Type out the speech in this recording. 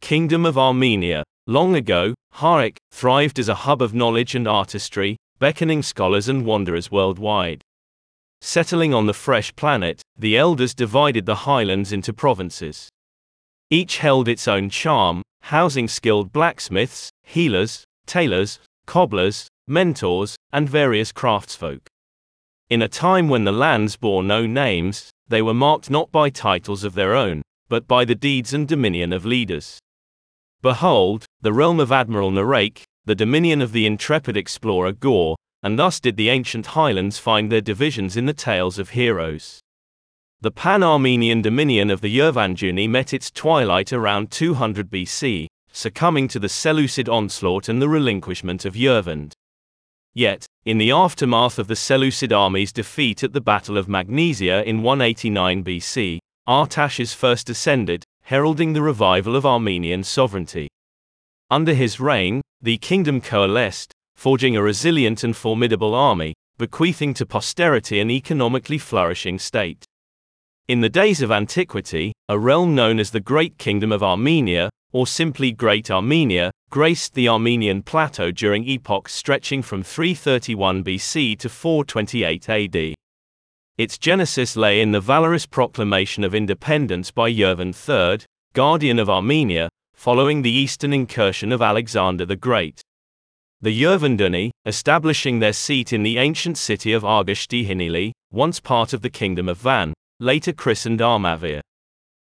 Kingdom of Armenia. Long ago, Harik thrived as a hub of knowledge and artistry, beckoning scholars and wanderers worldwide. Settling on the fresh planet, the elders divided the highlands into provinces. Each held its own charm, housing skilled blacksmiths, healers, tailors, cobblers, mentors, and various craftsfolk. In a time when the lands bore no names, they were marked not by titles of their own, but by the deeds and dominion of leaders. Behold, the realm of Admiral Narake, the dominion of the intrepid explorer Gore, and thus did the ancient highlands find their divisions in the tales of heroes. The Pan-Armenian dominion of the Yevanjuni met its twilight around 200 BC, succumbing to the Seleucid onslaught and the relinquishment of Yerevan. Yet, in the aftermath of the Seleucid army's defeat at the Battle of Magnesia in 189 BC, Artashes first ascended, heralding the revival of Armenian sovereignty. Under his reign, the kingdom coalesced, forging a resilient and formidable army, bequeathing to posterity an economically flourishing state. In the days of antiquity, a realm known as the Great Kingdom of Armenia, or simply Great Armenia, graced the Armenian plateau during epochs stretching from 331 BC to 428 AD. Its genesis lay in the valorous proclamation of independence by Yerevan III, guardian of Armenia, following the eastern incursion of Alexander the Great. The Yerevanduni, establishing their seat in the ancient city of Argashti-Hinili, once part of the Kingdom of Van, later christened Armavir.